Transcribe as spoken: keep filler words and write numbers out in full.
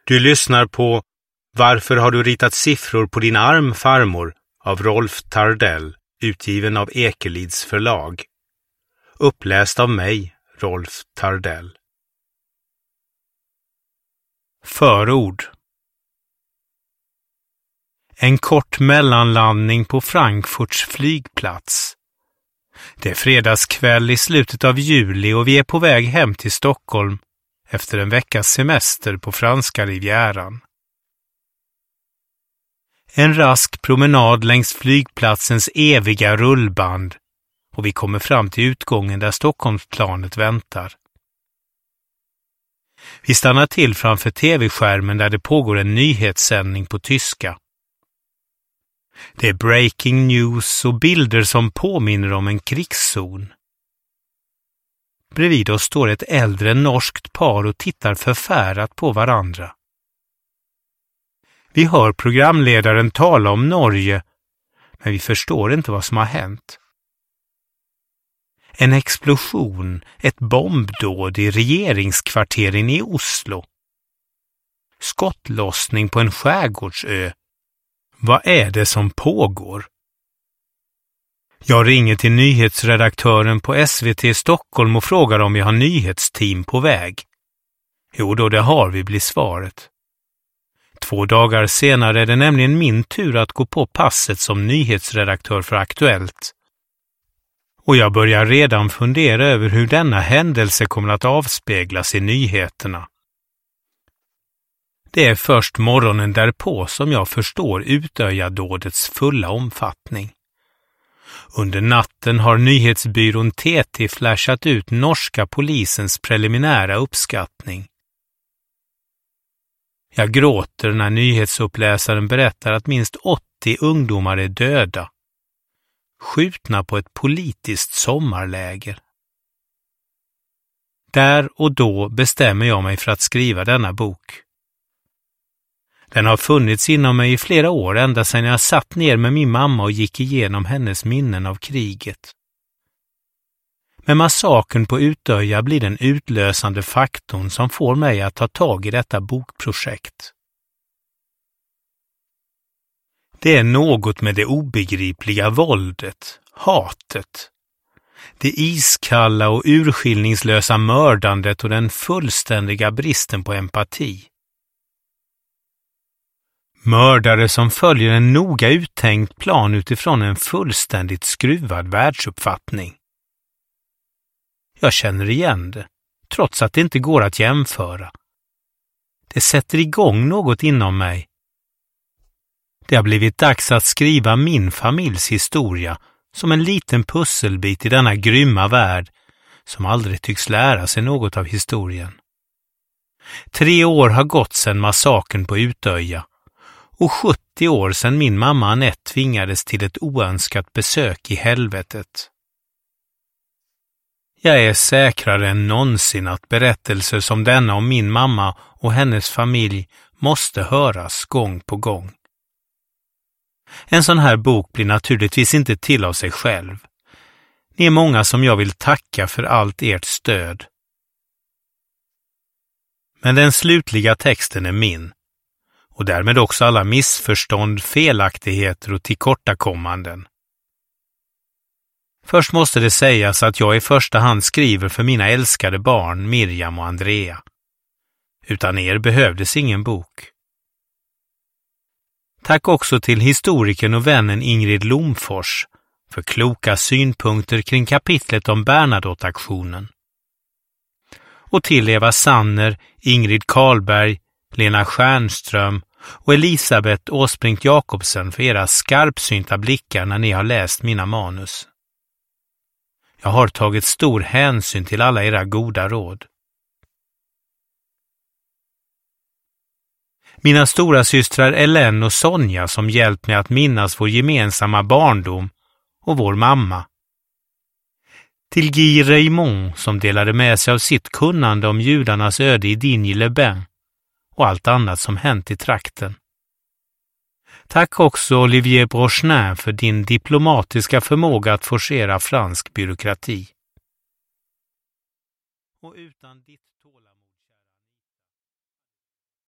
Du lyssnar på Varför har du ritat siffror på din arm, farmor? Av Rolf Tardell, utgiven av Ekelids förlag. Uppläst av mig, Rolf Tardell. Förord. En kort mellanlandning på Frankfurts flygplats. Det är fredagskväll i slutet av juli och vi är på väg hem till Stockholm efter en veckas semester på franska rivieran. En rask promenad längs flygplatsens eviga rullband och vi kommer fram till utgången där Stockholmsplanet väntar. Vi stannar till framför tv-skärmen där det pågår en nyhetssändning på tyska. Det är breaking news och bilder som påminner om en krigszon. Bredvid oss står ett äldre norskt par och tittar förfärat på varandra. Vi hör programledaren tala om Norge, men vi förstår inte vad som har hänt. En explosion, ett bombdåd i regeringskvarteren i Oslo. Skottlossning på en skärgårdsö. Vad är det som pågår? Jag ringer till nyhetsredaktören på S V T Stockholm och frågar om vi har nyhetsteam på väg. Jo då, det har vi, blir svaret. Två dagar senare är det nämligen min tur att gå på passet som nyhetsredaktör för Aktuellt. Och jag börjar redan fundera över hur denna händelse kommer att avspeglas i nyheterna. Det är först morgonen därpå som jag förstår Utöya-dådets fulla omfattning. Under natten har nyhetsbyrån T T flashat ut norska polisens preliminära uppskattning. Jag gråter när nyhetsuppläsaren berättar att minst åttio ungdomar är döda, skjutna på ett politiskt sommarläger. Där och då bestämmer jag mig för att skriva denna bok. Den har funnits inom mig i flera år, ända sedan jag satt ner med min mamma och gick igenom hennes minnen av kriget. Men massakern på Utöya blir den utlösande faktorn som får mig att ta tag i detta bokprojekt. Det är något med det obegripliga våldet, hatet, det iskalla och urskillningslösa mördandet och den fullständiga bristen på empati. Mördare som följer en noga uttänkt plan utifrån en fullständigt skruvad världsuppfattning. Jag känner igen det, trots att det inte går att jämföra. Det sätter igång något inom mig. Det har blivit dags att skriva min familjs historia som en liten pusselbit i denna grymma värld som aldrig tycks lära sig något av historien. Tre år har gått sedan massakern på Utöya och sjuttio år sedan min mamma Annette tvingades till ett oönskat besök i helvetet. Jag är säkrare än någonsin att berättelser som denna om min mamma och hennes familj måste höras gång på gång. En sån här bok blir naturligtvis inte till av sig själv. Ni är många som jag vill tacka för allt ert stöd. Men den slutliga texten är min, och därmed också alla missförstånd, felaktigheter och tillkortakommanden. Först måste det sägas att jag i första hand skriver för mina älskade barn Miriam och Andrea. Utan er behövdes ingen bok. Tack också till historikern och vännen Ingrid Lomfors för kloka synpunkter kring kapitlet om Bernadotte-aktionen. Och till Eva Sanner, Ingrid Karlberg, Lena Stjernström och Elisabeth Åsbrink Jakobsen för era skarpsynta blickar när ni har läst mina manus. Jag har tagit stor hänsyn till alla era goda råd. Mina stora systrar Ellen och Sonja som hjälpt mig att minnas vår gemensamma barndom och vår mamma. Till Guy Raymond som delade med sig av sitt kunnande om judarnas öde i Digne-les-Bains och allt annat som hänt i trakten. Tack också Olivier Brochenin för din diplomatiska förmåga att forcera fransk byråkrati. Och utan ditt